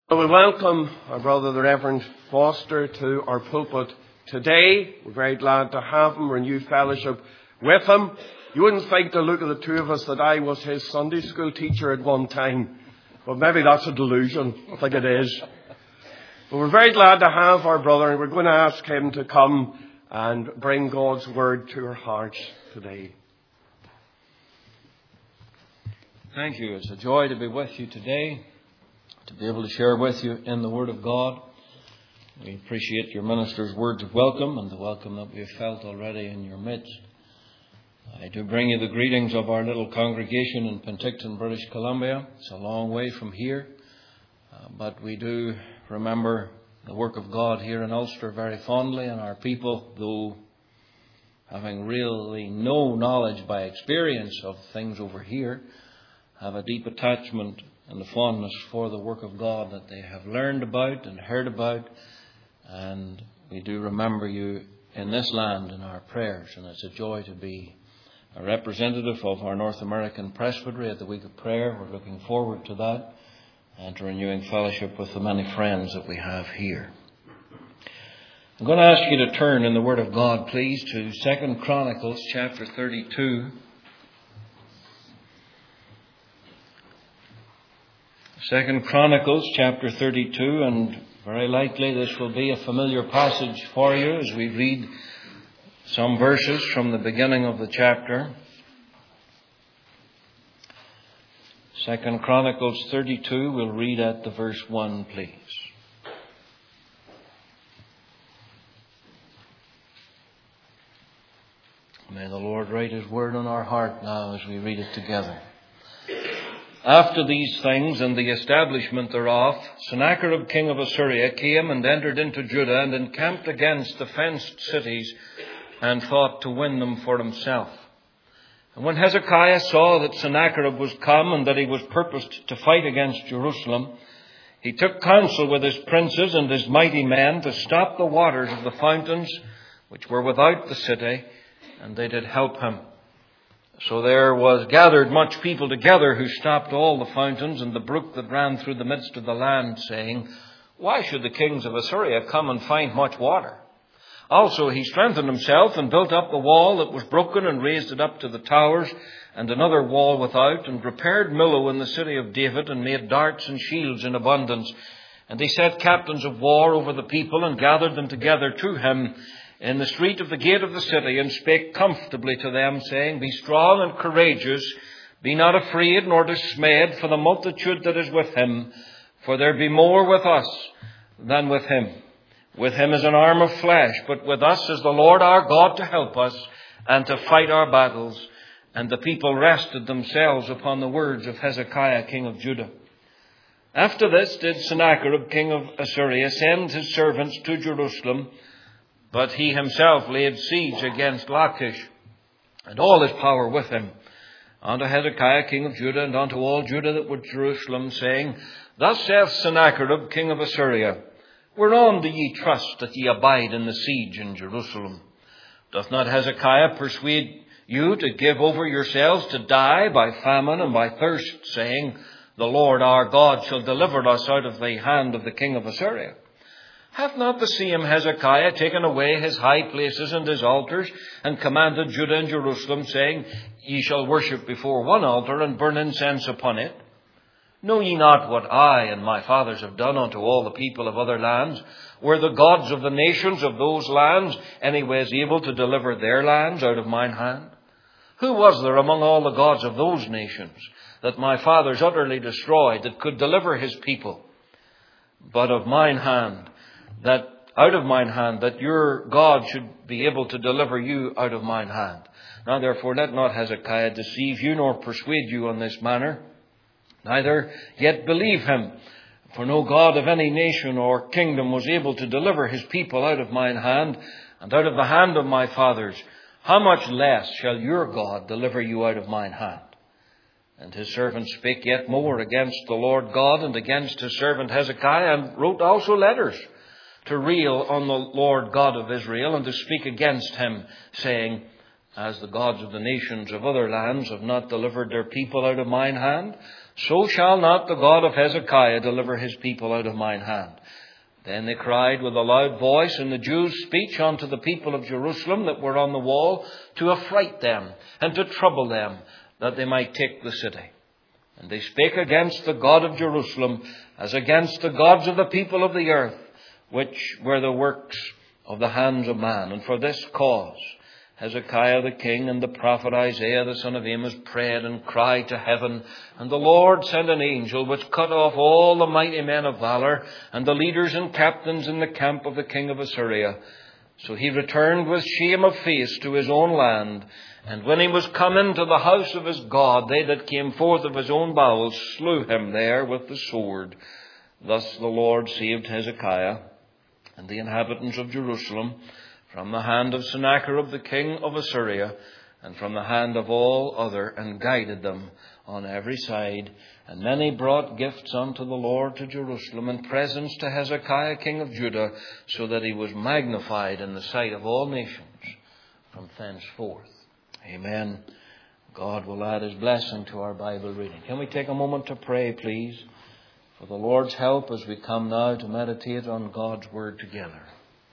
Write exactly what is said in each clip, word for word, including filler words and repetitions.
We welcome our brother, the Reverend Foster, to our pulpit today. We're very glad to have him, renew fellowship with him. You wouldn't think to look at the two of us that I was his Sunday school teacher at one time. But maybe that's a delusion. I think it is. But we're very glad to have our brother, and we're going to ask him to come and bring God's word to our hearts today. Thank you. It's a joy to be with you today, to be able to share with you in the Word of God. We appreciate your minister's words of welcome and the welcome that we have felt already in your midst. I do bring you the greetings of our little congregation in Penticton, British Columbia. It's a long way from here, uh, but we do remember the work of God here in Ulster very fondly, and our people, though having really no knowledge by experience of things over here, have a deep attachment and the fondness for the work of God that they have learned about and heard about. And we do remember you in this land in our prayers. And it's a joy to be a representative of our North American Presbytery at the Week of Prayer. We're looking forward to that and to renewing fellowship with the many friends that we have here. I'm going to ask you to turn in the Word of God, please, to Second Chronicles chapter thirty-two. Second Chronicles chapter thirty-two, and very likely this will be a familiar passage for you as we read some verses from the beginning of the chapter. Second Chronicles thirty-two, we'll read at the verse one, please. May the Lord write His word on our heart now as we read it together. After these things and the establishment thereof, Sennacherib king of Assyria came and entered into Judah and encamped against the fenced cities and thought to win them for himself. And when Hezekiah saw that Sennacherib was come and that he was purposed to fight against Jerusalem, he took counsel with his princes and his mighty men to stop the waters of the fountains which were without the city, and they did help him. So there was gathered much people together who stopped all the fountains and the brook that ran through the midst of the land, saying, Why should the kings of Assyria come and find much water? Also he strengthened himself and built up the wall that was broken and raised it up to the towers, and another wall without, and repaired Millo in the city of David, and made darts and shields in abundance. And he set captains of war over the people and gathered them together to him in the street of the gate of the city, and spake comfortably to them, saying, Be strong and courageous, be not afraid nor dismayed for the multitude that is with him, for there be more with us than with him. With him is an arm of flesh, but with us is the Lord our God to help us and to fight our battles. And the people rested themselves upon the words of Hezekiah king of Judah. After this did Sennacherib king of Assyria send his servants to Jerusalem, but he himself laid siege against Lachish, and all his power with him, unto Hezekiah king of Judah, and unto all Judah that were Jerusalem, saying, Thus saith Sennacherib king of Assyria, Whereon do ye trust that ye abide in the siege in Jerusalem? Doth not Hezekiah persuade you to give over yourselves to die by famine and by thirst, saying, The Lord our God shall deliver us out of the hand of the king of Assyria? Hath not the same Hezekiah taken away his high places and his altars, and commanded Judah and Jerusalem, saying, Ye shall worship before one altar, and burn incense upon it? Know ye not what I and my fathers have done unto all the people of other lands? Were the gods of the nations of those lands anyways able to deliver their lands out of mine hand? Who was there among all the gods of those nations that my fathers utterly destroyed, that could deliver his people? But of mine hand, that out of mine hand, that your God should be able to deliver you out of mine hand. Now therefore let not Hezekiah deceive you, nor persuade you on this manner, neither yet believe him. For no God of any nation or kingdom was able to deliver his people out of mine hand, and out of the hand of my fathers. How much less shall your God deliver you out of mine hand? And his servant spake yet more against the Lord God and against his servant Hezekiah, and wrote also letters to rail on the Lord God of Israel, and to speak against him, saying, As the gods of the nations of other lands have not delivered their people out of mine hand, so shall not the God of Hezekiah deliver his people out of mine hand. Then they cried with a loud voice in the Jews' speech unto the people of Jerusalem that were on the wall, to affright them and to trouble them, that they might take the city. And they spake against the God of Jerusalem as against the gods of the people of the earth, which were the works of the hands of man. And for this cause Hezekiah the king and the prophet Isaiah the son of Amos prayed and cried to heaven. And the Lord sent an angel which cut off all the mighty men of valor and the leaders and captains in the camp of the king of Assyria. So he returned with shame of face to his own land. And when he was come into the house of his God, they that came forth of his own bowels slew him there with the sword. Thus the Lord saved Hezekiah and the inhabitants of Jerusalem from the hand of Sennacherib the king of Assyria, and from the hand of all other, and guided them on every side. And many brought gifts unto the Lord to Jerusalem, and presents to Hezekiah king of Judah, so that he was magnified in the sight of all nations from thenceforth. Amen. God will add his blessing to our Bible reading. Can we take a moment to pray, please, for the Lord's help as we come now to meditate on God's word together.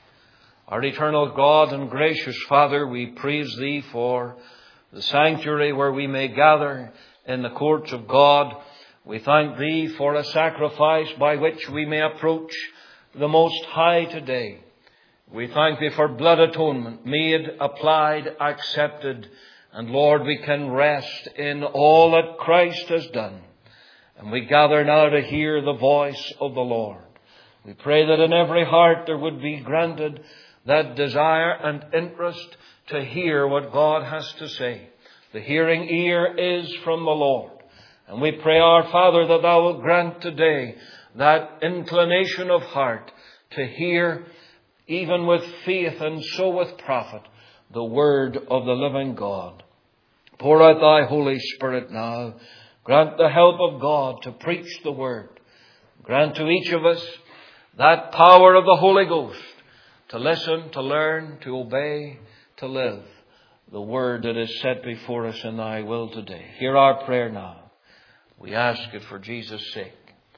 Our eternal God and gracious Father, we praise thee for the sanctuary where we may gather in the courts of God. We thank thee for a sacrifice by which we may approach the Most High today. We thank thee for blood atonement, made, applied, accepted. And Lord, we can rest in all that Christ has done. And we gather now to hear the voice of the Lord. We pray that in every heart there would be granted that desire and interest to hear what God has to say. The hearing ear is from the Lord. And we pray, our Father, that thou wilt grant today that inclination of heart to hear, even with faith and so with profit, the word of the living God. Pour out thy Holy Spirit now. Grant the help of God to preach the word. Grant to each of us that power of the Holy Ghost to listen, to learn, to obey, to live the word that is set before us in thy will today. Hear our prayer now. We ask it for Jesus' sake.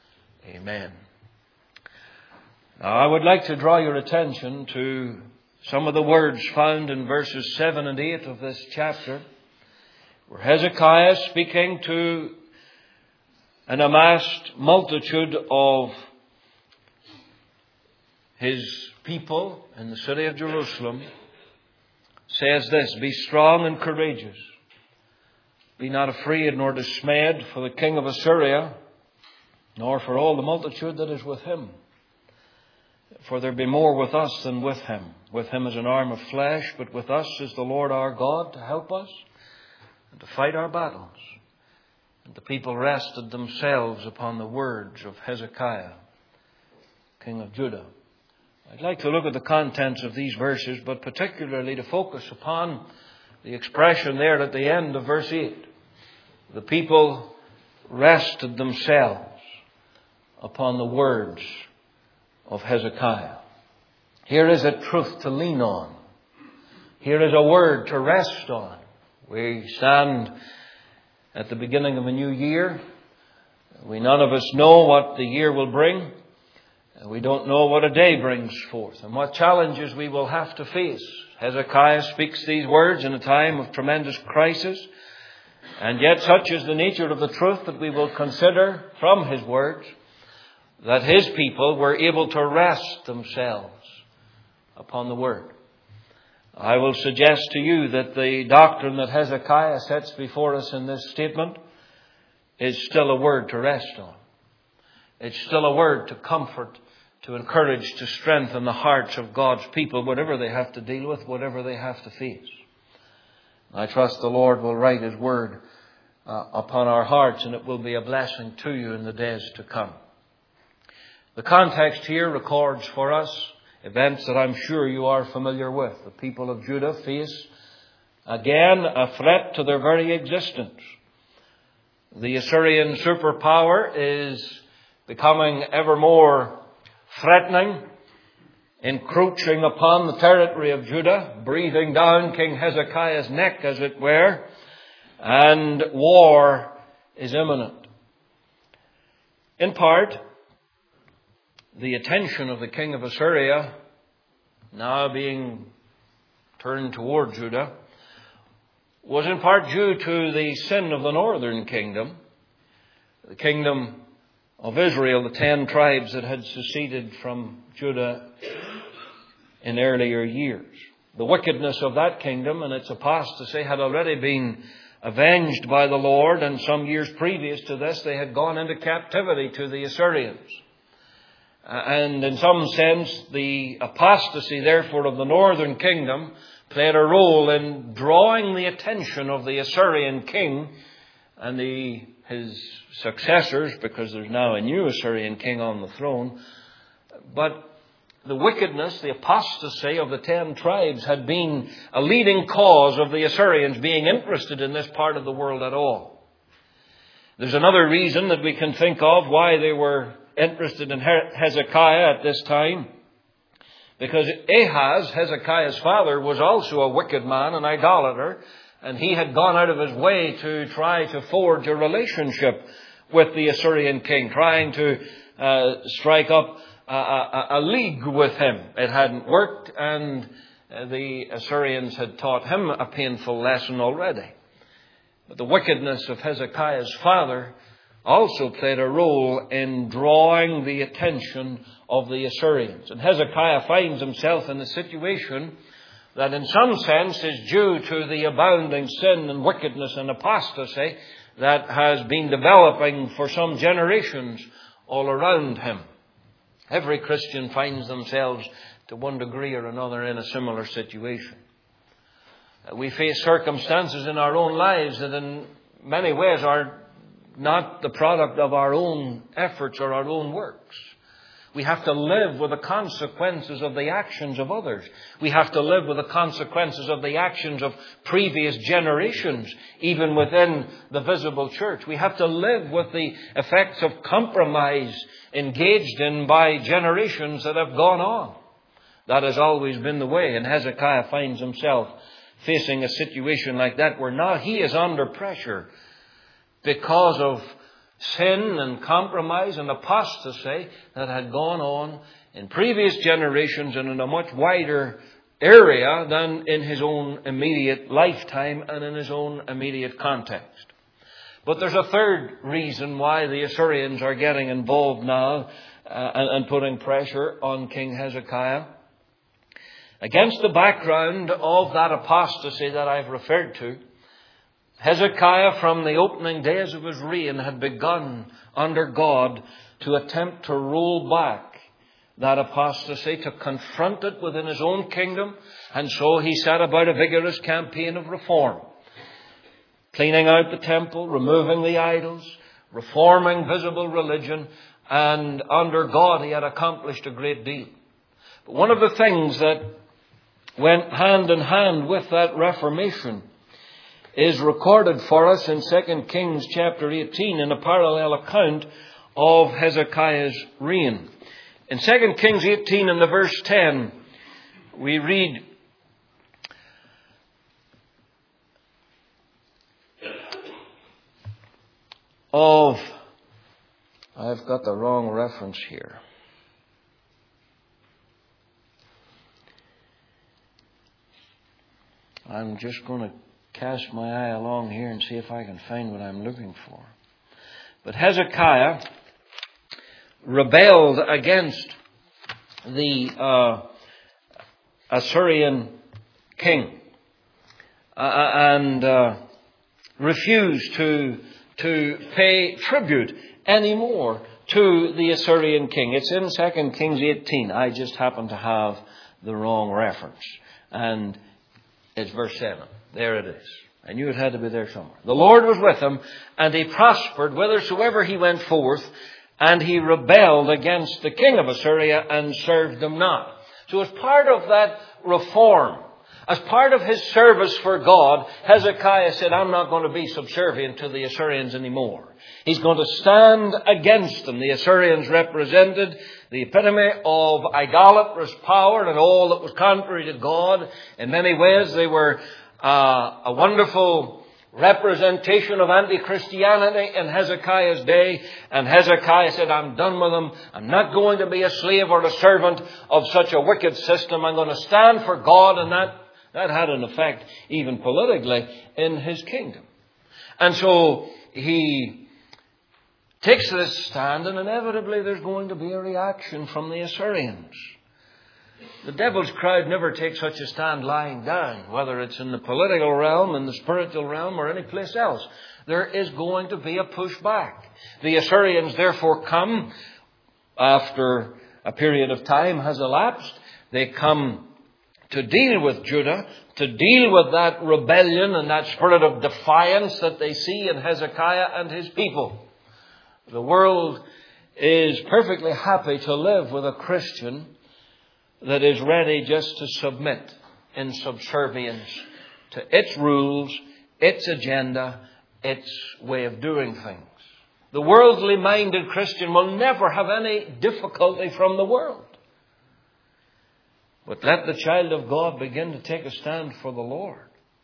Amen. Now, I would like to draw your attention to some of the words found in verses seven and eight of this chapter, where Hezekiah, speaking to an amassed multitude of his people in the city of Jerusalem, says this: Be strong and courageous. Be not afraid nor dismayed for the king of Assyria, nor for all the multitude that is with him. For there be more with us than with him. With him is an arm of flesh, but with us is the Lord our God to help us and to fight our battles. And the people rested themselves upon the words of Hezekiah, king of Judah. I'd like to look at the contents of these verses, but particularly to focus upon the expression there at the end of verse eight. The people rested themselves upon the words of Hezekiah. Here is a truth to lean on. Here is a word to rest on. We stand at the beginning of a new year. We none of us know what the year will bring. We don't know what a day brings forth and what challenges we will have to face. Hezekiah speaks these words in a time of tremendous crisis. And yet such is the nature of the truth that we will consider from his words, that his people were able to rest themselves upon the word. I will suggest to you that the doctrine that Hezekiah sets before us in this statement is still a word to rest on. It's still a word to comfort, to encourage, to strengthen the hearts of God's people, whatever they have to deal with, whatever they have to face. I trust the Lord will write his word uh, upon our hearts, and it will be a blessing to you in the days to come. The context here records for us events that I'm sure you are familiar with. The people of Judah face again a threat to their very existence. The Assyrian superpower is becoming ever more threatening, encroaching upon the territory of Judah, breathing down King Hezekiah's neck, as it were, and war is imminent. In part, the attention of the king of Assyria, now being turned toward Judah, was in part due to the sin of the northern kingdom, the kingdom of Israel, the ten tribes that had seceded from Judah in earlier years. The wickedness of that kingdom and its apostasy had already been avenged by the Lord, and some years previous to this they had gone into captivity to the Assyrians. And in some sense, the apostasy, therefore, of the northern kingdom played a role in drawing the attention of the Assyrian king and the, his successors, because there's now a new Assyrian king on the throne. But the wickedness, the apostasy of the ten tribes had been a leading cause of the Assyrians being interested in this part of the world at all. There's another reason that we can think of why they were interested in Hezekiah at this time. Because Ahaz, Hezekiah's father, was also a wicked man, an idolater, and he had gone out of his way to try to forge a relationship with the Assyrian king, trying to uh, strike up a, a, a league with him. It hadn't worked, and the Assyrians had taught him a painful lesson already. But the wickedness of Hezekiah's father also played a role in drawing the attention of the Assyrians. And Hezekiah finds himself in a situation that in some sense is due to the abounding sin and wickedness and apostasy that has been developing for some generations all around him. Every Christian finds themselves to one degree or another in a similar situation. We face circumstances in our own lives that in many ways are not the product of our own efforts or our own works. We have to live with the consequences of the actions of others. We have to live with the consequences of the actions of previous generations, even within the visible church. We have to live with the effects of compromise engaged in by generations that have gone on. That has always been the way, and Hezekiah finds himself facing a situation like that, where now he is under pressure because of sin and compromise and apostasy that had gone on in previous generations and in a much wider area than in his own immediate lifetime and in his own immediate context. But there's a third reason why the Assyrians are getting involved now uh, and, and putting pressure on King Hezekiah. Against the background of that apostasy that I've referred to, Hezekiah, from the opening days of his reign, had begun under God to attempt to roll back that apostasy, to confront it within his own kingdom. And so he set about a vigorous campaign of reform, cleaning out the temple, removing the idols, reforming visible religion, and under God he had accomplished a great deal. But one of the things that went hand in hand with that reformation is recorded for us in Second Kings chapter eighteen in a parallel account of Hezekiah's reign. In Second Kings eighteen in the verse ten, we read, of, I've got the wrong reference here. I'm just going to cast my eye along here and see if I can find what I'm looking for. But Hezekiah rebelled against the uh, Assyrian king uh, and uh, refused to to pay tribute anymore to the Assyrian king. It's in Second Kings eighteen. I just happen to have the wrong reference. And it's verse seven. There it is. I knew it had to be there somewhere. The Lord was with him, and he prospered whithersoever he went forth, and he rebelled against the king of Assyria and served him not. So as part of that reform, as part of his service for God, Hezekiah said, I'm not going to be subservient to the Assyrians anymore. He's going to stand against them. The Assyrians represented the epitome of idolatrous power and all that was contrary to God. In many ways, they were uh, a wonderful representation of anti-Christianity in Hezekiah's day. And Hezekiah said, I'm done with them. I'm not going to be a slave or a servant of such a wicked system. I'm going to stand for God. And that, that had an effect, even politically, in his kingdom. And so he takes this stand, and inevitably there's going to be a reaction from the Assyrians. The devil's crowd never takes such a stand lying down, whether it's in the political realm, in the spiritual realm, or any place else. There is going to be a pushback. The Assyrians therefore come after a period of time has elapsed. They come to deal with Judah, to deal with that rebellion and that spirit of defiance that they see in Hezekiah and his people. The world is perfectly happy to live with a Christian that is ready just to submit in subservience to its rules, its agenda, its way of doing things. The worldly minded Christian will never have any difficulty from the world. But let the child of God begin to take a stand for the Lord.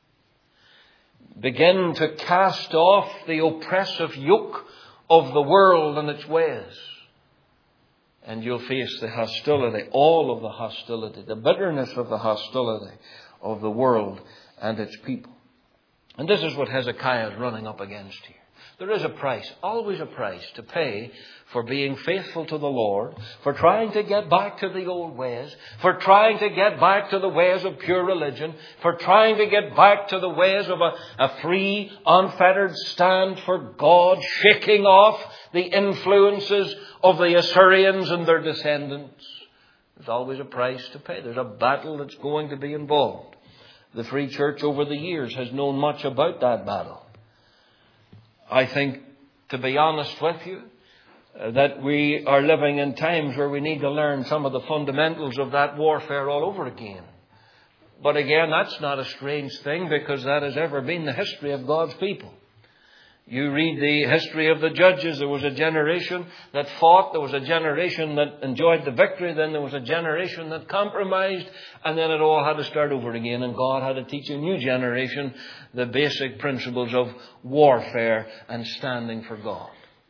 Begin to cast off the oppressive yoke of the world and its ways. And you'll face the hostility, all of the hostility, the bitterness of the hostility of the world and its people. And this is what Hezekiah is running up against here. There is a price, always a price to pay for being faithful to the Lord, for trying to get back to the old ways, for trying to get back to the ways of pure religion, for trying to get back to the ways of a, a free, unfettered stand for God, shaking off the influences of the Assyrians and their descendants. There's always a price to pay. There's a battle that's going to be involved. The Free Church over the years has known much about that battle. I think, to be honest with you, uh, that we are living in times where we need to learn some of the fundamentals of that warfare all over again. But again, that's not a strange thing, because that has ever been the history of God's people. You read the history of the judges. There was a generation that fought. There was a generation that enjoyed the victory. Then there was a generation that compromised. And then it all had to start over again. And God had to teach a new generation the basic principles of warfare and standing for God.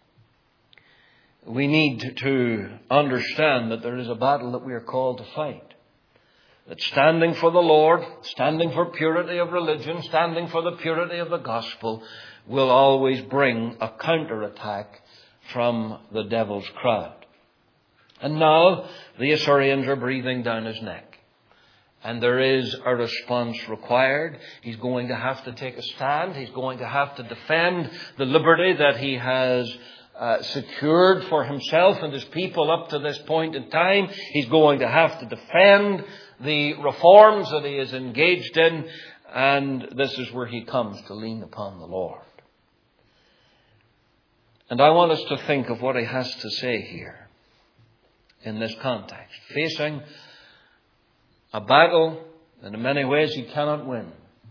We need to understand that there is a battle that we are called to fight. That standing for the Lord, standing for purity of religion, standing for the purity of the gospel will always bring a counterattack from the devil's crowd. And now the Assyrians are breathing down his neck. And there is a response required. He's going to have to take a stand. He's going to have to defend the liberty that he has uh, secured for himself and his people up to this point in time. He's going to have to defend the reforms that he is engaged in. And this is where he comes to lean upon the Lord. And I want us to think of what he has to say here in this context. Facing a battle that in many ways he cannot win.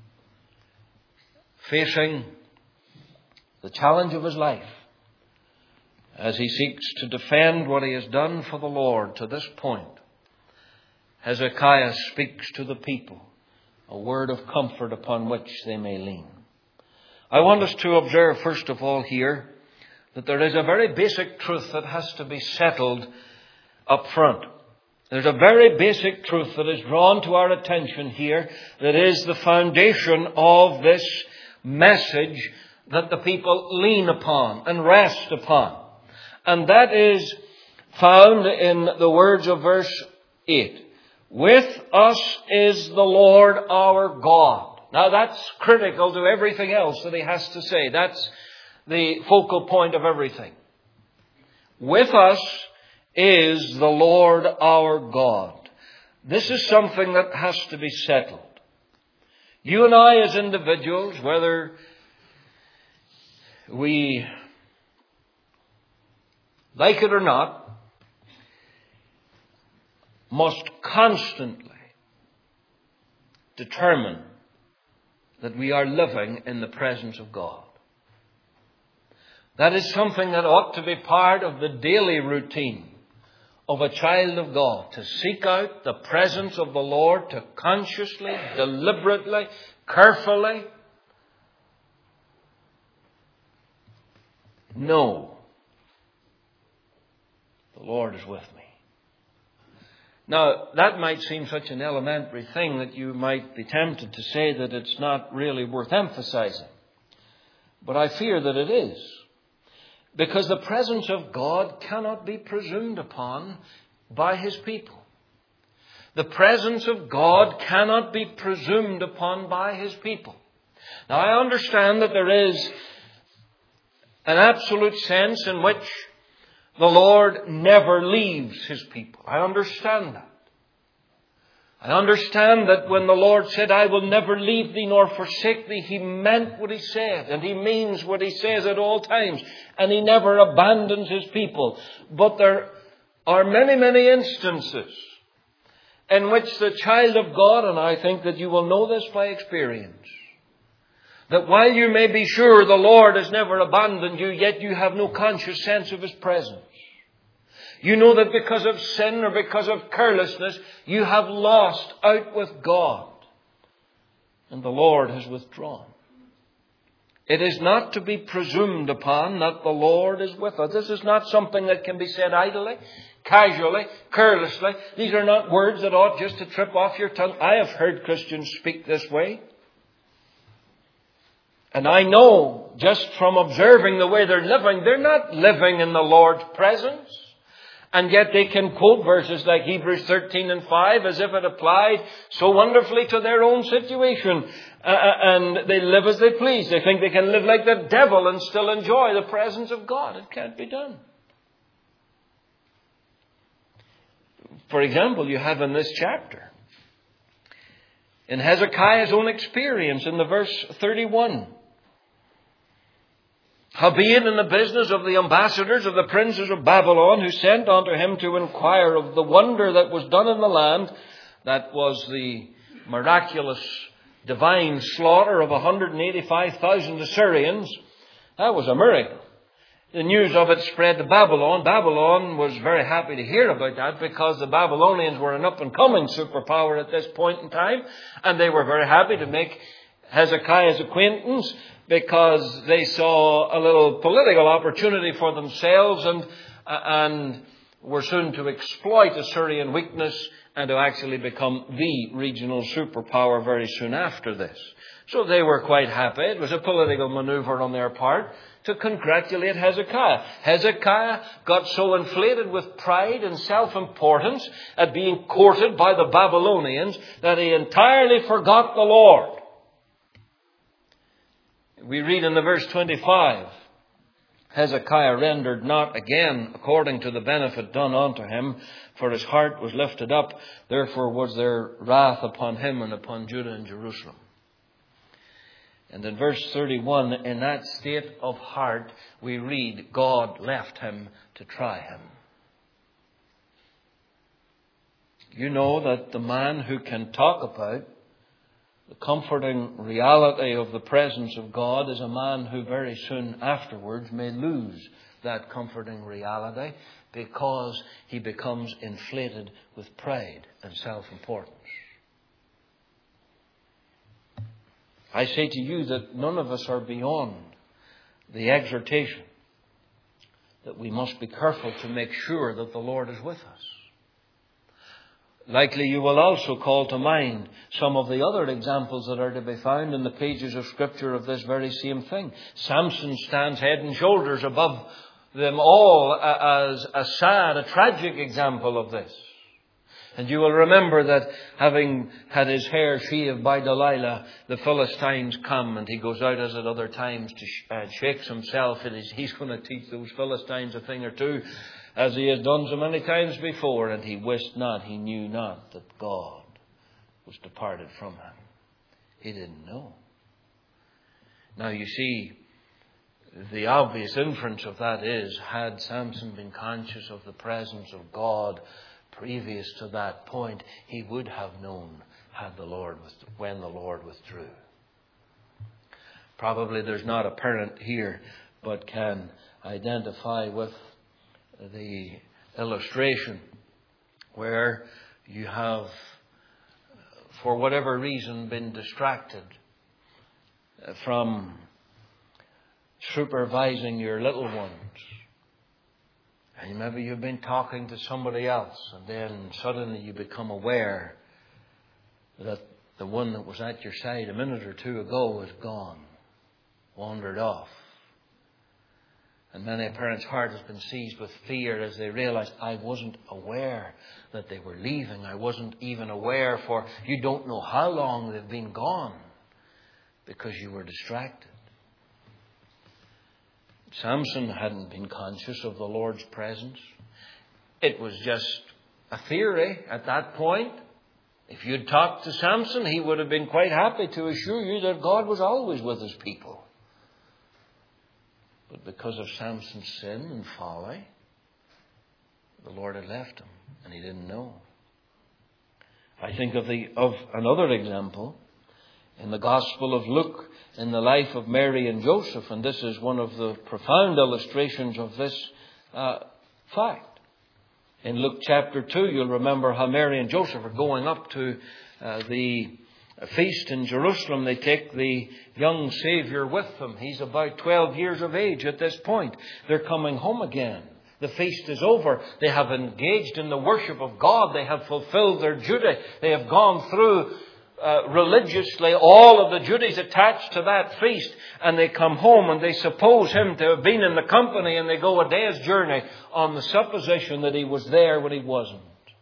Facing the challenge of his life as he seeks to defend what he has done for the Lord to this point. Hezekiah speaks to the people a word of comfort upon which they may lean. I want us to observe first of all here that there is a very basic truth that has to be settled up front. There's a very basic truth that is drawn to our attention here that is the foundation of this message that the people lean upon and rest upon. And that is found in the words of verse eight. With us is the Lord our God. Now that's critical to everything else that he has to say. That's the focal point of everything. With us is the Lord our God. This is something that has to be settled. You and I as individuals, whether we like it or not, must constantly determine that we are living in the presence of God. That is something that ought to be part of the daily routine of a child of God, to seek out the presence of the Lord, to consciously, deliberately, carefully know the Lord is with me. Now, that might seem such an elementary thing that you might be tempted to say that it's not really worth emphasizing. But I fear that it is. Because the presence of God cannot be presumed upon by His people. The presence of God cannot be presumed upon by His people. Now, I understand that there is an absolute sense in which the Lord never leaves His people. I understand that. I understand that when the Lord said, I will never leave thee nor forsake thee, He meant what He said. And He means what He says at all times. And He never abandons His people. But there are many, many instances in which the child of God, and I think that you will know this by experience, that while you may be sure the Lord has never abandoned you, yet you have no conscious sense of His presence. You know that because of sin or because of carelessness, you have lost out with God. And the Lord has withdrawn. It is not to be presumed upon that the Lord is with us. This is not something that can be said idly, casually, carelessly. These are not words that ought just to trip off your tongue. I have heard Christians speak this way. And I know, just from observing the way they're living, they're not living in the Lord's presence. And yet they can quote verses like Hebrews thirteen and five as if it applied so wonderfully to their own situation. Uh, and they live as they please. They think they can live like the devil and still enjoy the presence of God. It can't be done. For example, you have in this chapter, in Hezekiah's own experience, in the verse thirty-one, howbeit in the business of the ambassadors of the princes of Babylon, who sent unto him to inquire of the wonder that was done in the land, that was the miraculous divine slaughter of one hundred eighty-five thousand Assyrians. That was a miracle. The news of it spread to Babylon. Babylon was very happy to hear about that because the Babylonians were an up-and-coming superpower at this point in time, and they were very happy to make Hezekiah's acquaintance, because they saw a little political opportunity for themselves and, uh, and were soon to exploit Assyrian weakness and to actually become the regional superpower very soon after this. So they were quite happy. It was a political maneuver on their part to congratulate Hezekiah. Hezekiah got so inflated with pride and self-importance at being courted by the Babylonians that he entirely forgot the Lord. We read in the verse twenty-five, Hezekiah rendered not again according to the benefit done unto him, for his heart was lifted up. Therefore was there wrath upon him and upon Judah and Jerusalem. And in verse thirty-one, in that state of heart, we read, God left him to try him. You know that the man who can talk about the comforting reality of the presence of God is a man who very soon afterwards may lose that comforting reality because he becomes inflated with pride and self-importance. I say to you that none of us are beyond the exhortation that we must be careful to make sure that the Lord is with us. Likely you will also call to mind some of the other examples that are to be found in the pages of Scripture of this very same thing. Samson stands head and shoulders above them all as a sad, a tragic example of this. And you will remember that having had his hair shaved by Delilah, the Philistines come and he goes out as at other times to sh- uh, shakes himself. It is, he's going to teach those Philistines a thing or two, as he has done so many times before, and he wist not, he knew not that God was departed from him. He didn't know. Now you see, the obvious inference of that is, had Samson been conscious of the presence of God previous to that point, he would have known had the Lord when the Lord withdrew. Probably there's not a parent here, but can identify with the illustration where you have, for whatever reason, been distracted from supervising your little ones. And maybe you've been talking to somebody else, and then suddenly you become aware that the one that was at your side a minute or two ago is gone, wandered off. And many a parent's heart has been seized with fear as they realize, I wasn't aware that they were leaving. I wasn't even aware for you don't know how long they've been gone because you were distracted. Samson hadn't been conscious of the Lord's presence. It was just a theory at that point. If you'd talked to Samson, he would have been quite happy to assure you that God was always with his people. But because of Samson's sin and folly, the Lord had left him, and he didn't know. I think of the of another example in the Gospel of Luke, in the life of Mary and Joseph, and this is one of the profound illustrations of this uh, fact. In Luke chapter two, you'll remember how Mary and Joseph are going up to uh, the feast in Jerusalem. They take the young Saviour with them. He's about twelve years of age at this point. They're coming home again. The feast is over. They have engaged in the worship of God. They have fulfilled their duty. They have gone through uh, religiously all of the duties attached to that feast. And they come home and they suppose him to have been in the company, and they go a day's journey on the supposition that he was there when he wasn't.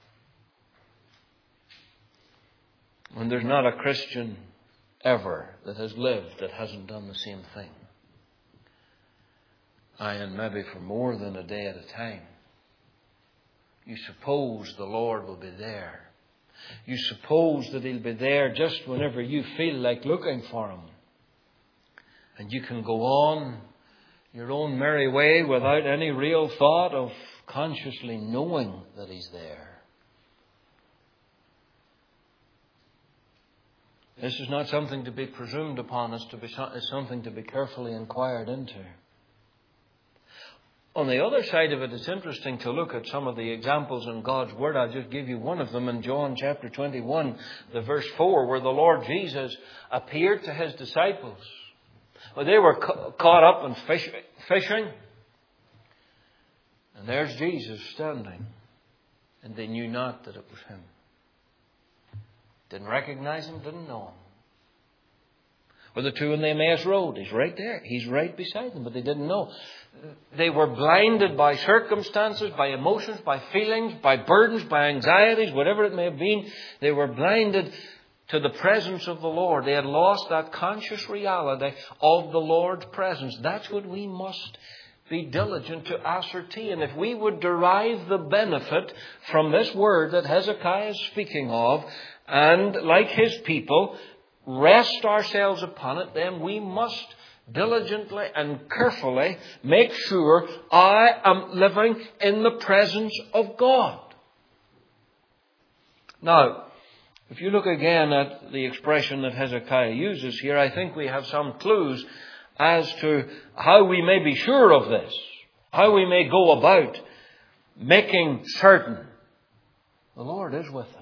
And there's not a Christian ever that has lived that hasn't done the same thing. Aye, and maybe for more than a day at a time. You suppose the Lord will be there. You suppose that He'll be there just whenever you feel like looking for Him. And you can go on your own merry way without any real thought of consciously knowing that He's there. This is not something to be presumed upon us, to be it's something to be carefully inquired into. On the other side of it, it's interesting to look at some of the examples in God's Word. I'll just give you one of them in John chapter twenty-one, the verse four, where the Lord Jesus appeared to His disciples. Well, they were ca- caught up in fish, fishing. And there's Jesus standing. And they knew not that it was Him. Didn't recognize Him, didn't know Him. Or the two on the Emmaus Road. He's right there. He's right beside them, but they didn't know. They were blinded by circumstances, by emotions, by feelings, by burdens, by anxieties, whatever it may have been. They were blinded to the presence of the Lord. They had lost that conscious reality of the Lord's presence. That's what we must be diligent to ascertain. If we would derive the benefit from this word that Hezekiah is speaking of, and like his people, rest ourselves upon it, then we must diligently and carefully make sure I am living in the presence of God. Now, if you look again at the expression that Hezekiah uses here, I think we have some clues as to how we may be sure of this, how we may go about making certain the Lord is with us.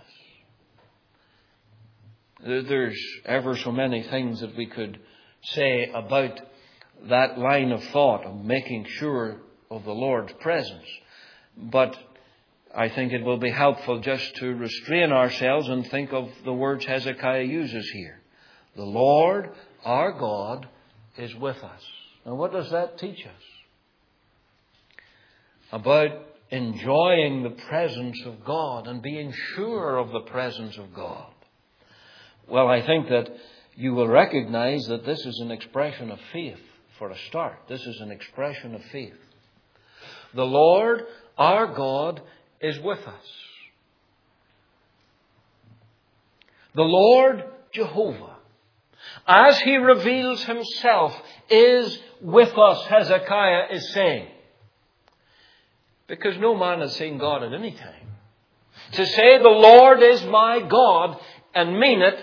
There's ever so many things that we could say about that line of thought of making sure of the Lord's presence. But I think it will be helpful just to restrain ourselves and think of the words Hezekiah uses here. The Lord, our God, is with us. And what does that teach us? About enjoying the presence of God and being sure of the presence of God. Well, I think that you will recognize that this is an expression of faith for a start. This is an expression of faith. The Lord, our God, is with us. The Lord Jehovah, as He reveals Himself, is with us, Hezekiah is saying. Because no man has seen God at any time. To say the Lord is my God and mean it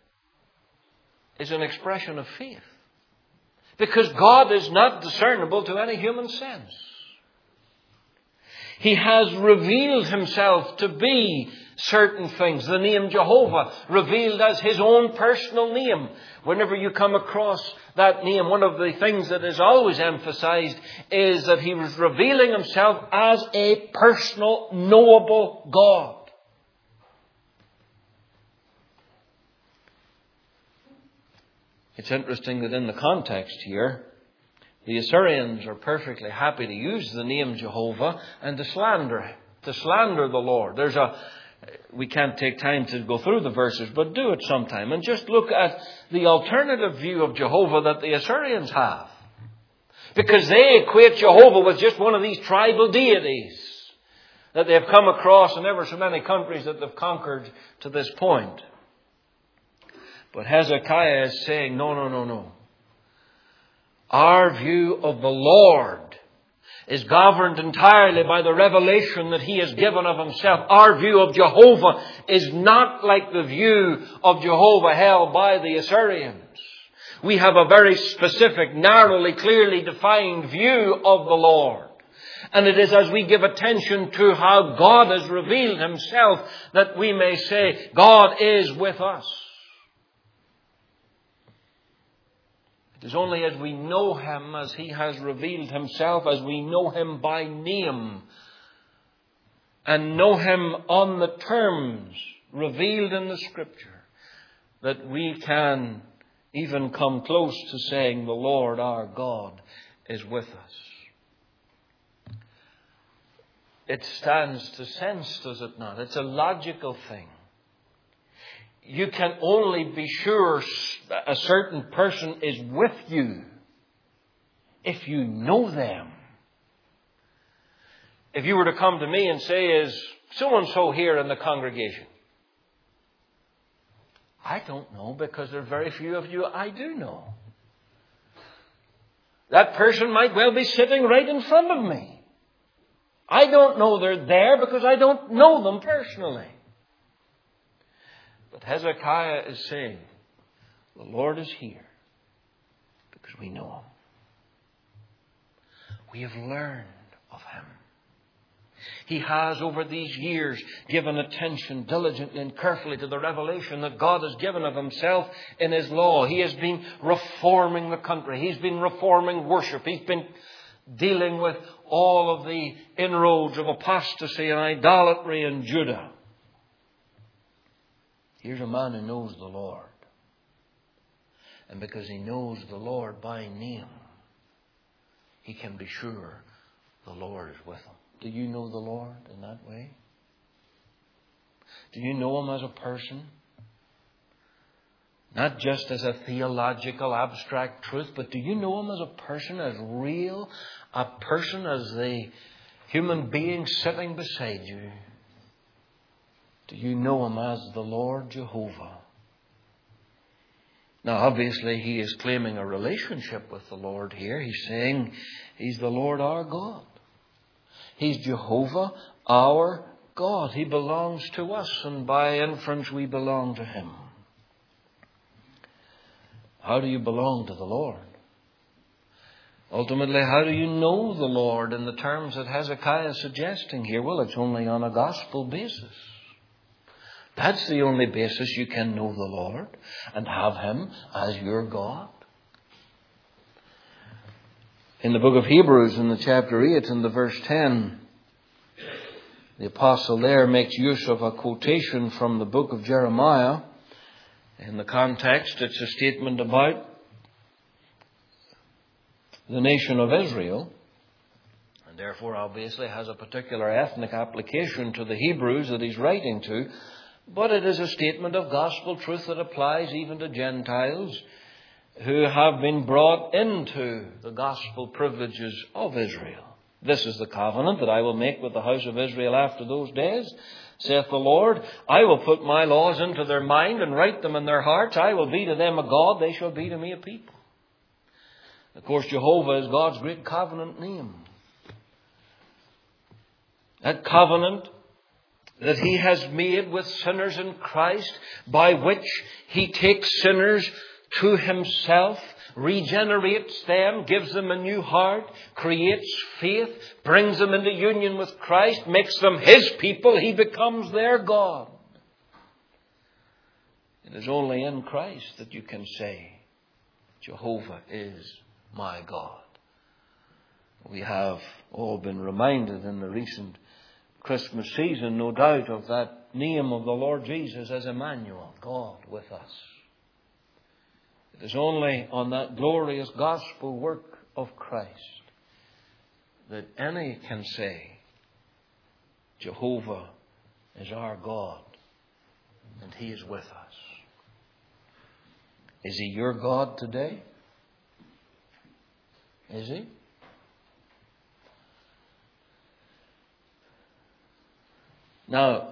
is an expression of faith. Because God is not discernible to any human sense. He has revealed Himself to be certain things. The name Jehovah revealed as His own personal name. Whenever you come across that name, one of the things that is always emphasized is that He was revealing Himself as a personal, knowable God. It's interesting that in the context here, the Assyrians are perfectly happy to use the name Jehovah and to slander, to slander the Lord. There's a, we can't take time to go through the verses, but do it sometime and just look at the alternative view of Jehovah that the Assyrians have. Because they equate Jehovah with just one of these tribal deities that they've come across in ever so many countries that they've conquered to this point. But Hezekiah is saying, no, no, no, no. Our view of the Lord is governed entirely by the revelation that He has given of Himself. Our view of Jehovah is not like the view of Jehovah held by the Assyrians. We have a very specific, narrowly, clearly defined view of the Lord. And it is as we give attention to how God has revealed Himself that we may say, God is with us. It is only as we know Him, as He has revealed Himself, as we know Him by name and know Him on the terms revealed in the Scripture, that we can even come close to saying the Lord our God is with us. It stands to sense, does it not? It's a logical thing. You can only be sure a certain person is with you if you know them. If you were to come to me and say, is so-and-so here in the congregation? I don't know, because there are very few of you I do know. That person might well be sitting right in front of me. I don't know they're there because I don't know them personally. But Hezekiah is saying, the Lord is here because we know Him. We have learned of Him. He has, over these years, given attention diligently and carefully to the revelation that God has given of Himself in His law. He has been reforming the country. He's been reforming worship. He's been dealing with all of the inroads of apostasy and idolatry in Judah. Here's a man who knows the Lord. And because he knows the Lord by name, he can be sure the Lord is with him. Do you know the Lord in that way? Do you know Him as a person? Not just as a theological abstract truth, but do you know Him as a person, as real, a person as the human being sitting beside you? Do you know Him as the Lord Jehovah? Now, obviously, he is claiming a relationship with the Lord here. He's saying He's the Lord our God. He's Jehovah our God. He belongs to us, and by inference we belong to Him. How do you belong to the Lord? Ultimately, how do you know the Lord in the terms that Hezekiah is suggesting here? Well, it's only on a gospel basis. That's the only basis you can know the Lord and have Him as your God. In the book of Hebrews, in the chapter eight, in the verse ten, the apostle there makes use of a quotation from the book of Jeremiah. In the context, it's a statement about the nation of Israel, and therefore obviously has a particular ethnic application to the Hebrews that he's writing to. But it is a statement of gospel truth that applies even to Gentiles who have been brought into the gospel privileges of Israel. This is the covenant that I will make with the house of Israel after those days, saith the Lord. I will put my laws into their mind and write them in their hearts. I will be to them a God, they shall be to me a people. Of course, Jehovah is God's great covenant name. That covenant that He has made with sinners in Christ, by which He takes sinners to Himself, regenerates them, gives them a new heart, creates faith, brings them into union with Christ, makes them His people. He becomes their God. It is only in Christ that you can say, Jehovah is my God. We have all been reminded in the recent Christmas season, no doubt, of that name of the Lord Jesus as Emmanuel, God with us. It is only on that glorious gospel work of Christ that any can say, Jehovah is our God and He is with us. Is He your God today? Is He? Now,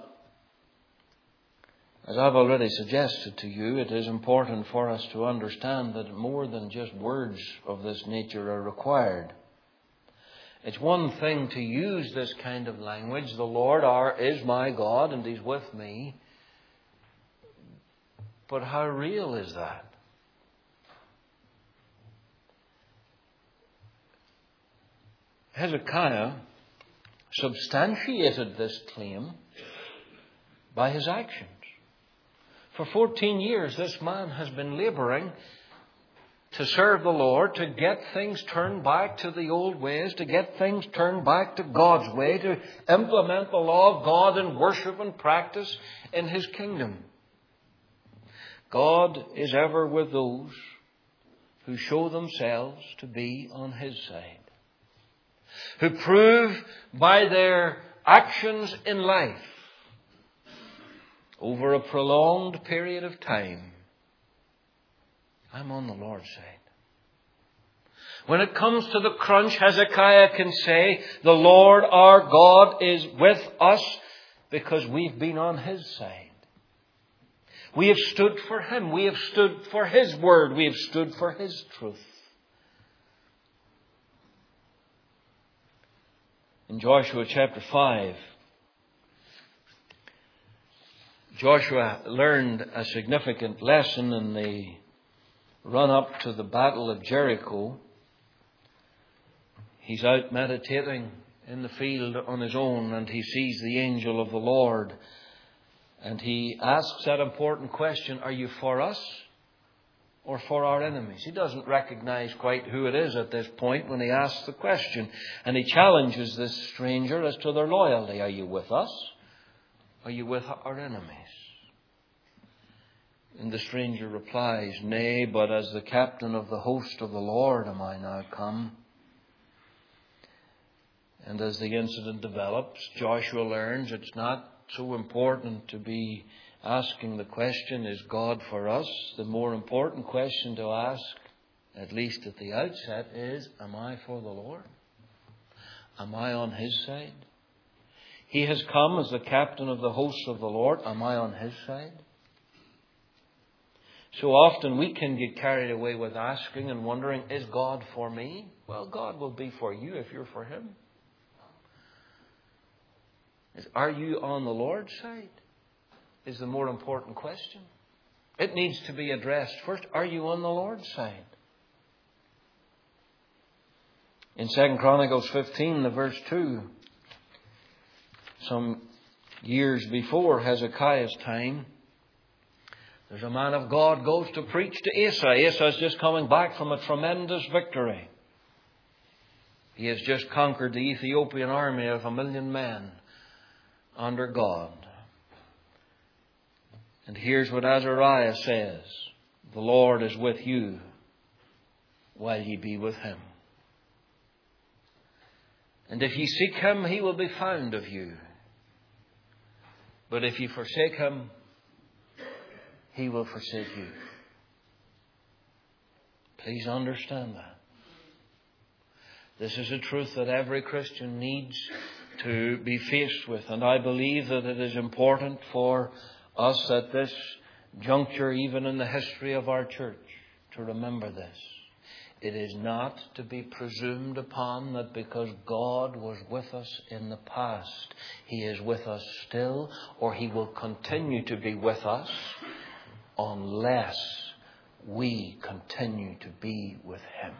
as I've already suggested to you, it is important for us to understand that more than just words of this nature are required. It's one thing to use this kind of language, the Lord our, is my God and He's with me. But how real is that? Hezekiah substantiated this claim by his actions. For fourteen years, this man has been laboring to serve the Lord, to get things turned back to the old ways, to get things turned back to God's way, to implement the law of God in worship and practice in His kingdom. God is ever with those who show themselves to be on His side, who prove by their actions in life over a prolonged period of time, I'm on the Lord's side. When it comes to the crunch, Hezekiah can say, the Lord our God is with us because we've been on His side. We have stood for Him. We have stood for His word. We have stood for His truth. In Joshua chapter five, Joshua learned a significant lesson in the run-up to the Battle of Jericho. He's out meditating in the field on his own, and he sees the angel of the Lord. And he asks that important question, are you for us or for our enemies? He doesn't recognize quite who it is at this point when he asks the question. And he challenges this stranger as to their loyalty. Are you with us? Are you with our enemies? And the stranger replies, nay, but as the captain of the host of the Lord am I now come. And as the incident develops, Joshua learns it's not so important to be asking the question, is God for us? The more important question to ask, at least at the outset, is, am I for the Lord? Am I on His side? He has come as the captain of the hosts of the Lord. Am I on His side? So often we can get carried away with asking and wondering, is God for me? Well, God will be for you if you're for Him. Are you on the Lord's side? Is the more important question. It needs to be addressed first. Are you on the Lord's side? In Second Chronicles fifteen, the verse two, some years before Hezekiah's time, there's a man of God goes to preach to Asa. Asa is just coming back from a tremendous victory. He has just conquered the Ethiopian army of a million men under God. And here's what Azariah says. The Lord is with you while ye be with Him. And if ye seek Him, He will be found of you. But if ye forsake Him, He will forsake you. Please understand that. This is a truth that every Christian needs to be faced with. And I believe that it is important for us at this juncture, even in the history of our church, to remember this. It is not to be presumed upon that because God was with us in the past, He is with us still, or He will continue to be with us unless we continue to be with Him.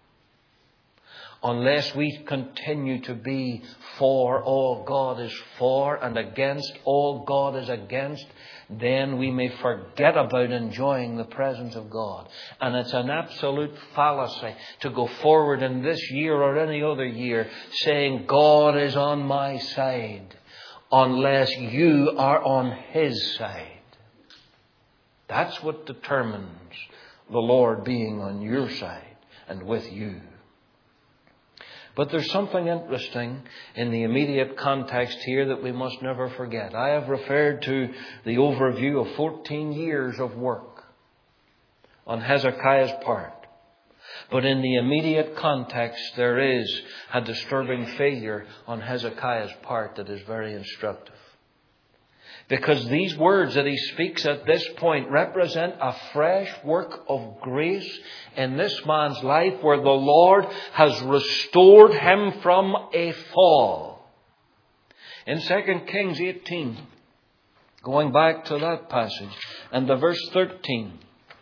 Unless we continue to be for all God is for and against all God is against, then we may forget about enjoying the presence of God. And it's an absolute fallacy to go forward in this year or any other year saying God is on my side unless you are on His side. That's what determines the Lord being on your side and with you. But there's something interesting in the immediate context here that we must never forget. I have referred to the overview of fourteen years of work on Hezekiah's part. But in the immediate context, there is a disturbing failure on Hezekiah's part that is very instructive. Because these words that he speaks at this point represent a fresh work of grace in this man's life where the Lord has restored him from a fall. In Second Kings eighteen, going back to that passage, and the verse thirteen.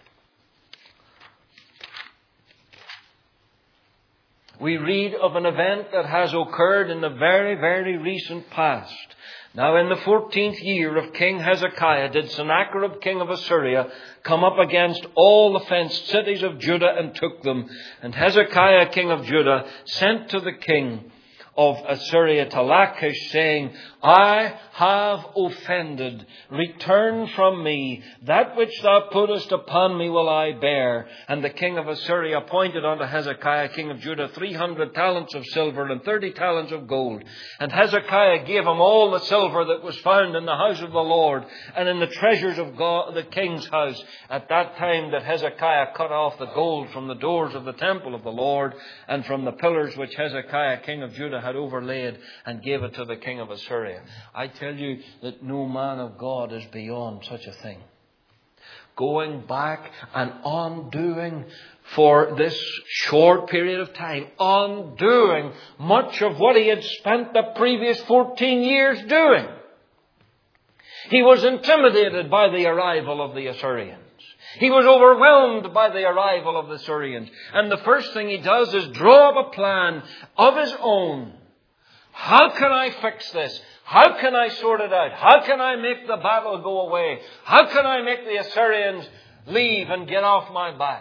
We read of an event that has occurred in the very, very recent past. Now in the fourteenth year of King Hezekiah did Sennacherib king of Assyria come up against all the fenced cities of Judah and took them. And Hezekiah king of Judah sent to the king of Assyria to Lachish, saying, I have offended. Return from me. That which thou puttest upon me will I bear. And the king of Assyria appointed unto Hezekiah king of Judah three hundred talents of silver and thirty talents of gold. And Hezekiah gave him all the silver that was found in the house of the Lord and in the treasures of God, the king's house. At that time that Hezekiah cut off the gold from the doors of the temple of the Lord and from the pillars which Hezekiah king of Judah had overlaid, and gave it to the king of Assyria. I tell you that no man of God is beyond such a thing. Going back and undoing for this short period of time, undoing much of what he had spent the previous fourteen years doing. He was intimidated by the arrival of the Assyrians. He was overwhelmed by the arrival of the Assyrians. And the first thing he does is draw up a plan of his own. How can I fix this? How can I sort it out? How can I make the battle go away? How can I make the Assyrians leave and get off my back?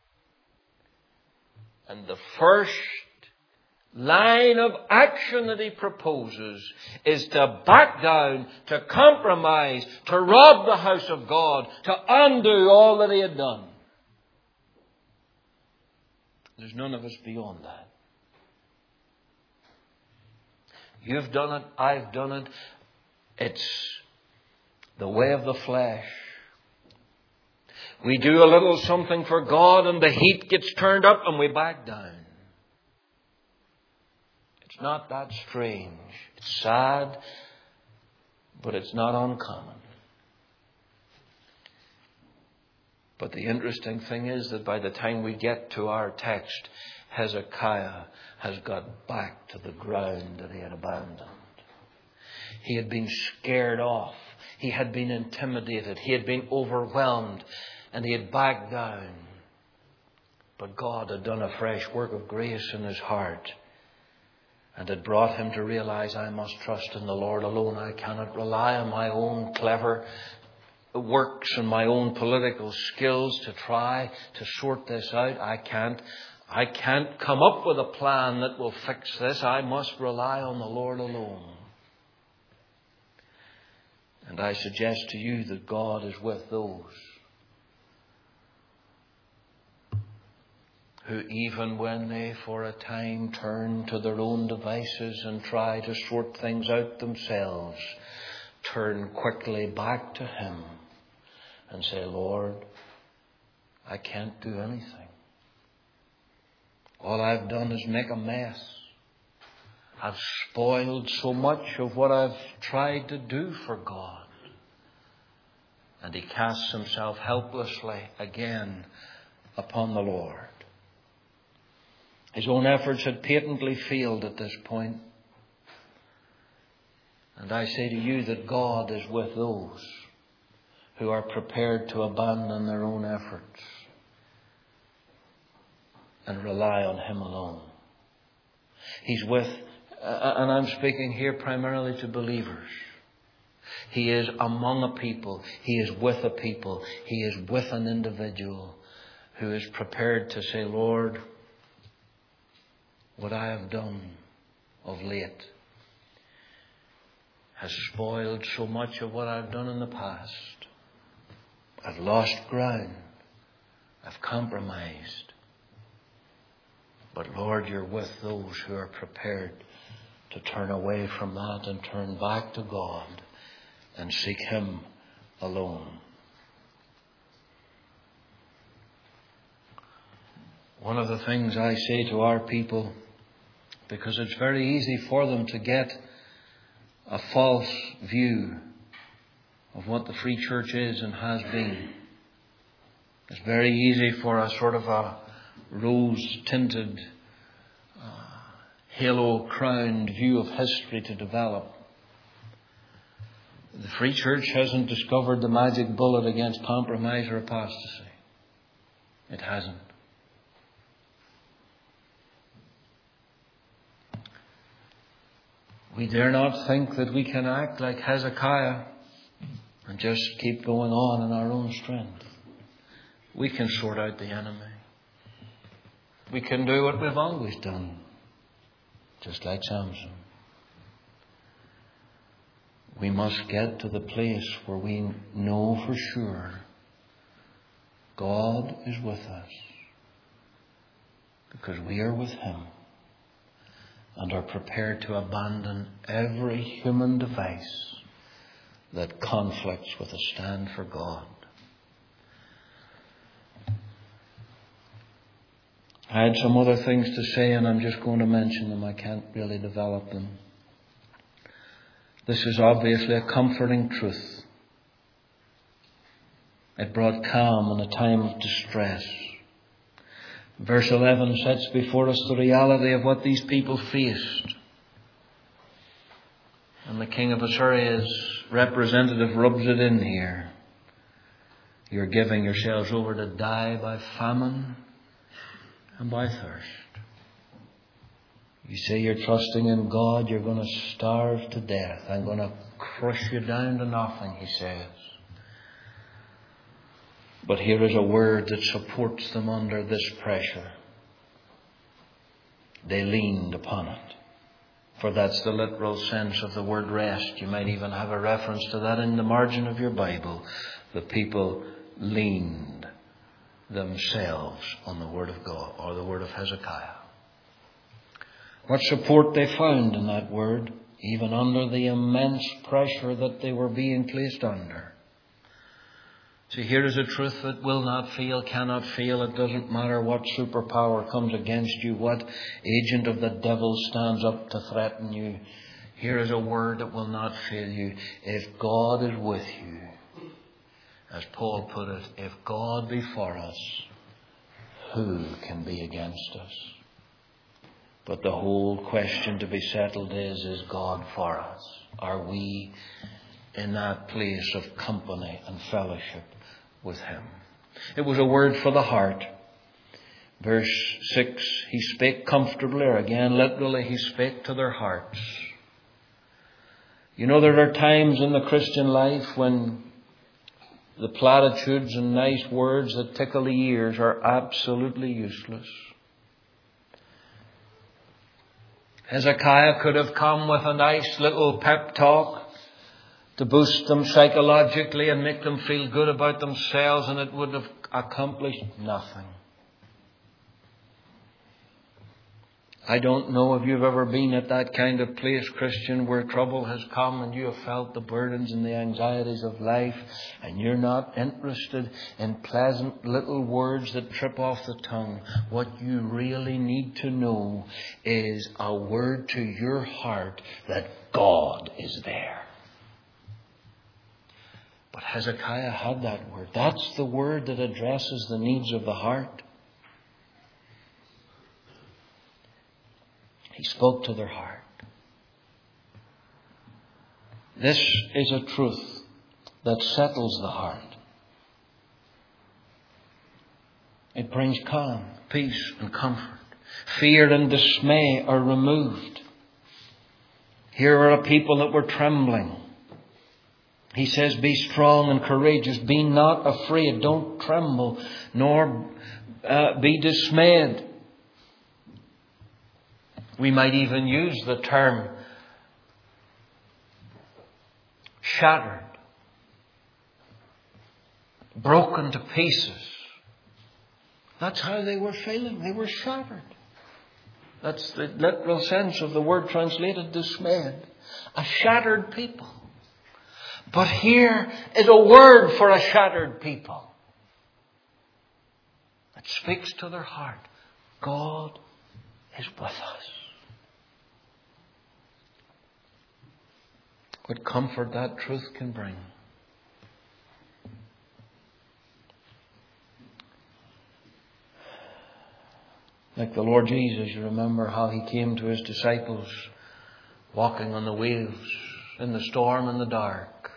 And the first line of action that he proposes is to back down, to compromise, to rob the house of God, to undo all that he had done. There's none of us beyond that. You've done it, I've done it. It's the way of the flesh. We do a little something for God and the heat gets turned up and we back down. It's not that strange. It's sad, but it's not uncommon. But the interesting thing is that by the time we get to our text, Hezekiah has got back to the ground that he had abandoned. He had been scared off. He had been intimidated. He had been overwhelmed. And he had backed down. But God had done a fresh work of grace in his heart. And had brought him to realize, I must trust in the Lord alone. I cannot rely on my own clever works and my own political skills to try to sort this out. I can't. I can't come up with a plan that will fix this. I must rely on the Lord alone. And I suggest to you that God is with those who, even when they for a time turn to their own devices and try to sort things out themselves, turn quickly back to Him and say, Lord, I can't do anything. All I've done is make a mess. I've spoiled so much of what I've tried to do for God. And he casts himself helplessly again upon the Lord. His own efforts had patently failed at this point. And I say to you that God is with those who are prepared to abandon their own efforts and rely on Him alone. He's with, uh, and I'm speaking here primarily to believers. He is among a people. He is with a people. He is with an individual who is prepared to say, Lord, what I have done of late has spoiled so much of what I've done in the past. I've lost ground. I've compromised. But Lord, you're with those who are prepared to turn away from that and turn back to God and seek Him alone. One of the things I say to our people, because it's very easy for them to get a false view of what the Free Church is and has been. It's very easy for a sort of a rose-tinted, uh, halo-crowned view of history to develop. The Free Church hasn't discovered the magic bullet against compromise or apostasy. It hasn't. We dare not think that we can act like Hezekiah and just keep going on in our own strength. We can sort out the enemy. We can do what we've always done, just like Samson. We must get to the place where we know for sure God is with us, because we are with Him and are prepared to abandon every human device that conflicts with a stand for God. I had some other things to say, and I'm just going to mention them. I can't really develop them. This is obviously a comforting truth. It brought calm in a time of distress. Verse eleven sets before us the reality of what these people faced. And the king of Assyria's representative rubs it in here. You're giving yourselves over to die by famine and by thirst. You say you're trusting in God, you're going to starve to death. I'm going to crush you down to nothing, he says. But here is a word that supports them under this pressure. They leaned upon it. For that's the literal sense of the word rest. You might even have a reference to that in the margin of your Bible. The people leaned themselves on the word of God, or the word of Hezekiah. What support they found in that word, even under the immense pressure that they were being placed under. See, here is a truth that will not fail, cannot fail. It doesn't matter what superpower comes against you, what agent of the devil stands up to threaten you. Here is a word that will not fail you. If God is with you, as Paul put it, if God be for us, who can be against us? But the whole question to be settled is, is God for us? Are we in that place of company and fellowship with Him? It was a word for the heart. Verse six, he spake comfortably, or again, literally, he spake to their hearts. You know, there are times in the Christian life when the platitudes and nice words that tickle the ears are absolutely useless. Hezekiah could have come with a nice little pep talk to boost them psychologically and make them feel good about themselves, and it would have accomplished nothing. I don't know if you've ever been at that kind of place, Christian, where trouble has come and you have felt the burdens and the anxieties of life, and you're not interested in pleasant little words that trip off the tongue. What you really need to know is a word to your heart that God is there. But Hezekiah had that word. That's the word that addresses the needs of the heart. He spoke to their heart. This is a truth that settles the heart. It brings calm, peace and comfort. Fear and dismay are removed. Here are a people that were trembling. He says, be strong and courageous. Be not afraid. Don't tremble, nor uh, be dismayed. We might even use the term shattered, broken to pieces. That's how they were feeling. They were shattered. That's the literal sense of the word translated dismayed. A shattered people. But here is a word for a shattered people. It speaks to their heart. God is with us. What comfort that truth can bring. Like the Lord Jesus, you remember how He came to His disciples walking on the waves in the storm and the dark.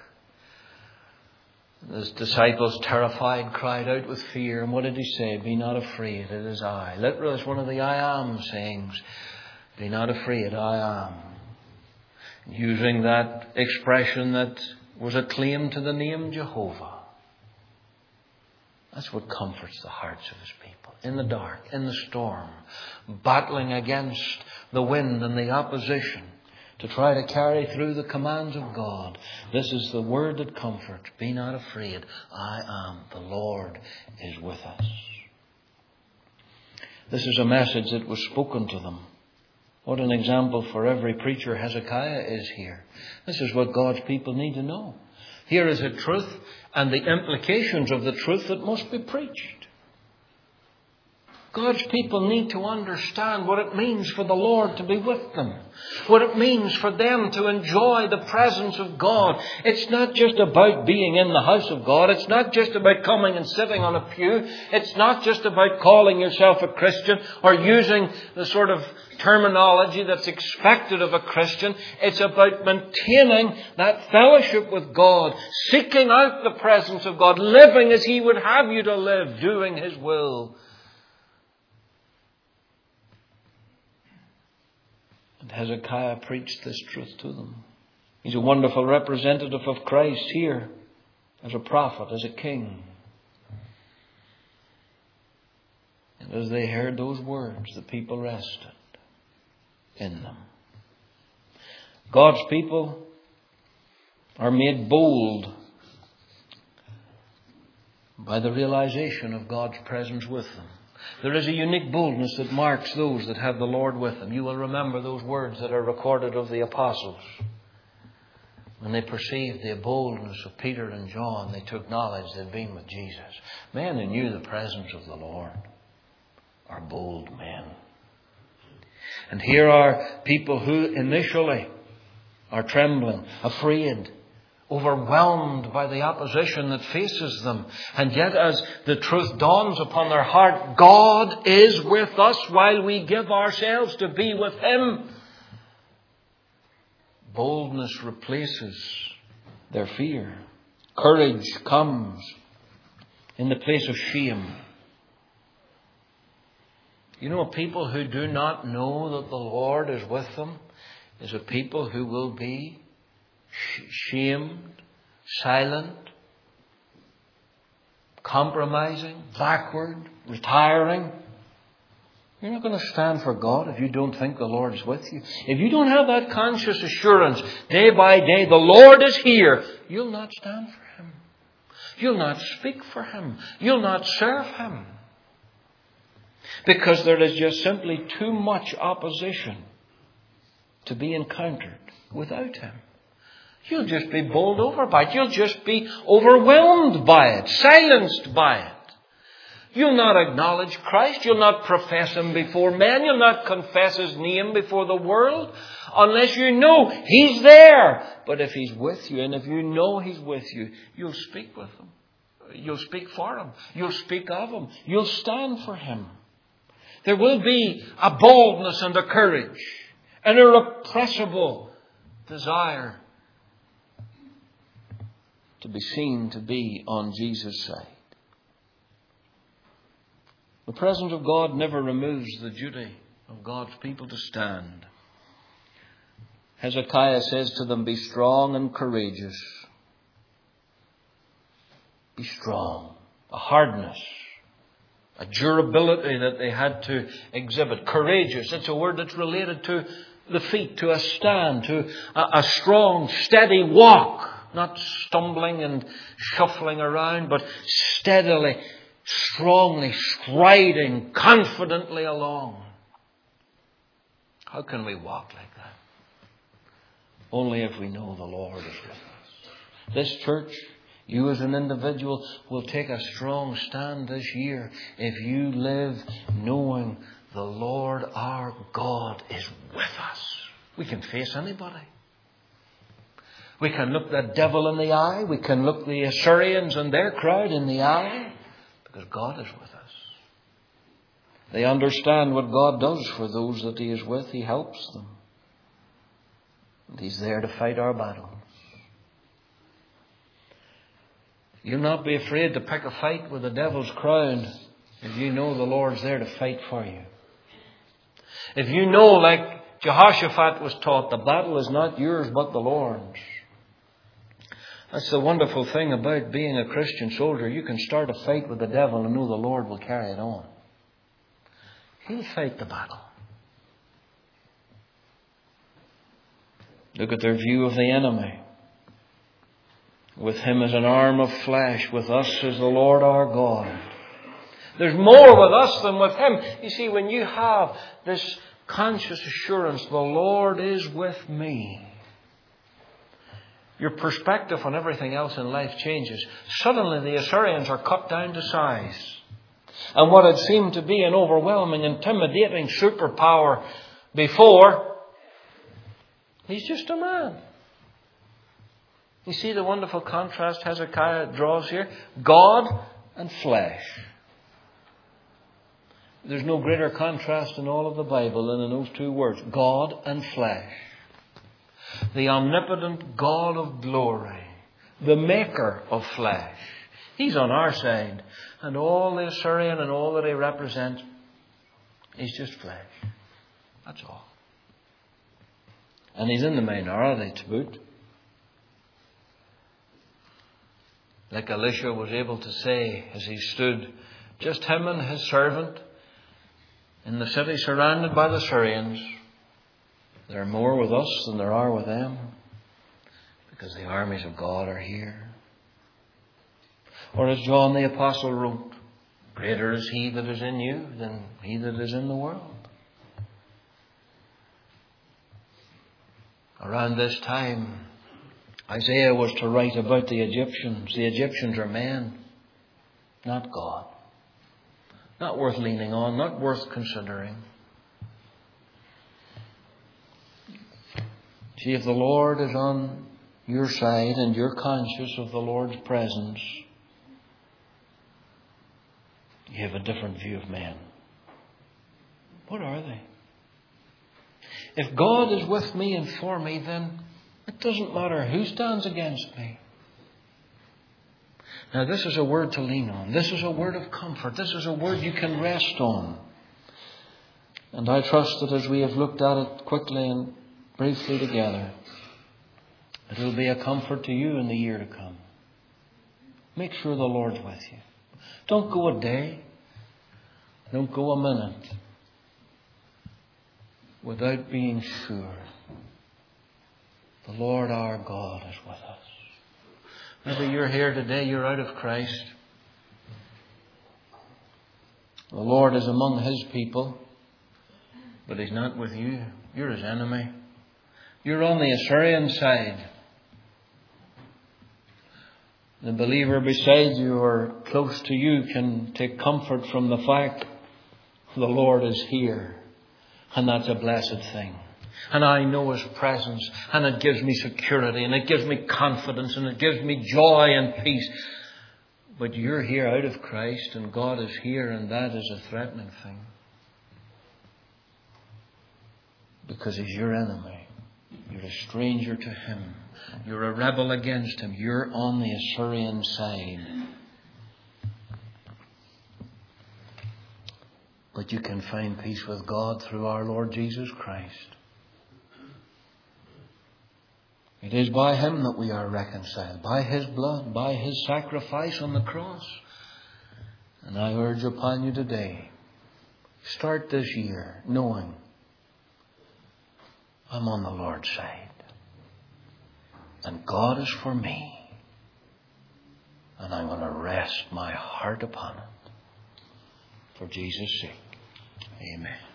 His disciples, terrified, cried out with fear. And what did He say? Be not afraid, it is I. Literally, it's one of the I am sayings. Be not afraid, I am. Using that expression that was a claim to the name Jehovah. That's what comforts the hearts of His people. In the dark, in the storm, battling against the wind and the opposition to try to carry through the commands of God. This is the word that comforts. Be not afraid. I am. The Lord is with us. This is a message that was spoken to them. What an example for every preacher Hezekiah is here. This is what God's people need to know. Here is a truth and the implications of the truth that must be preached. God's people need to understand what it means for the Lord to be with them. What it means for them to enjoy the presence of God. It's not just about being in the house of God. It's not just about coming and sitting on a pew. It's not just about calling yourself a Christian or using the sort of terminology that's expected of a Christian. It's about maintaining that fellowship with God, seeking out the presence of God, living as He would have you to live, doing His will. And Hezekiah preached this truth to them. He's a wonderful representative of Christ here, as a prophet, as a king. And as they heard those words, the people rested in them. God's people are made bold by the realization of God's presence with them. There is a unique boldness that marks those that have the Lord with them. You will remember those words that are recorded of the apostles. When they perceived the boldness of Peter and John, they took knowledge they'd been with Jesus. Men who knew the presence of the Lord are bold men. And here are people who initially are trembling, afraid, overwhelmed by the opposition that faces them. And yet as the truth dawns upon their heart, God is with us while we give ourselves to be with Him. Boldness replaces their fear. Courage comes in the place of shame. You know, people who do not know that the Lord is with them is a people who will be shamed, silent, compromising, backward, retiring. You're not going to stand for God if you don't think the Lord is with you. If you don't have that conscious assurance day by day, the Lord is here, you'll not stand for Him. You'll not speak for Him. You'll not serve Him. Because there is just simply too much opposition to be encountered without Him. You'll just be bowled over by it. You'll just be overwhelmed by it, silenced by it. You'll not acknowledge Christ. You'll not profess Him before men. You'll not confess His name before the world unless you know He's there. But if He's with you, and if you know He's with you, you'll speak with Him. You'll speak for Him. You'll speak of Him. You'll stand for Him. There will be a boldness and a courage, an irrepressible desire to be seen to be on Jesus' side. The presence of God never removes the duty of God's people to stand. Hezekiah says to them, be strong and courageous. Be strong. A hardness, a durability that they had to exhibit. Courageous, it's a word that's related to the feet, to a stand, to a, a strong, steady walk. Not stumbling and shuffling around, but steadily, strongly, striding, confidently along. How can we walk like that? Only if we know the Lord is with us. This church, you as an individual, will take a strong stand this year if you live knowing the Lord our God is with us. We can face anybody. We can look the devil in the eye. We can look the Assyrians and their crowd in the eye. Because God is with us. They understand what God does for those that He is with. He helps them. And He's there to fight our battles. You'll not be afraid to pick a fight with the devil's crowd if you know the Lord's there to fight for you. If you know, like Jehoshaphat was taught, the battle is not yours but the Lord's. That's the wonderful thing about being a Christian soldier. You can start a fight with the devil and know the Lord will carry it on. He'll fight the battle. Look at their view of the enemy. With him as an arm of flesh, with us as the Lord our God. There's more with us than with him. You see, when you have this conscious assurance, the Lord is with me, your perspective on everything else in life changes. Suddenly the Assyrians are cut down to size. And what had seemed to be an overwhelming, intimidating superpower before, he's just a man. You see the wonderful contrast Hezekiah draws here? God and flesh. There's no greater contrast in all of the Bible than in those two words. God and flesh. The omnipotent God of glory. The maker of flesh. He's on our side. And all the Assyrian and all that he represents is just flesh. That's all. And he's in the minority to boot. Like Elisha was able to say as he stood, just him and his servant in the city surrounded by the Syrians. There are more with us than there are with them, because the armies of God are here. Or as John the Apostle wrote, greater is he that is in you than he that is in the world. Around this time, Isaiah was to write about the Egyptians. The Egyptians are men, not God. Not worth leaning on, not worth considering. See, if the Lord is on your side and you're conscious of the Lord's presence, you have a different view of men. What are they? If God is with me and for me, then it doesn't matter who stands against me. Now, this is a word to lean on. This is a word of comfort. This is a word you can rest on. And I trust that as we have looked at it quickly and briefly together, it will be a comfort to you in the year to come. Make sure the Lord's with you. Don't go a day, don't go a minute without being sure the Lord our God is with us. Maybe you're here today, you're out of Christ. The Lord is among His people, but He's not with you. You're His enemy. You're on the Assyrian side. The believer beside you or close to you can take comfort from the fact the Lord is here. And that's a blessed thing. And I know His presence, and it gives me security, and it gives me confidence, and it gives me joy and peace. But you're here out of Christ, and God is here, and that is a threatening thing. Because He's your enemy. You're a stranger to Him. You're a rebel against Him. You're on the Assyrian side. but you can find peace with God through our Lord Jesus Christ. It is by Him that we are reconciled, by His blood, by His sacrifice on the cross. And I urge upon you today, start this year knowing I'm on the Lord's side. And God is for me. And I'm going to rest my heart upon it. For Jesus' sake. Amen.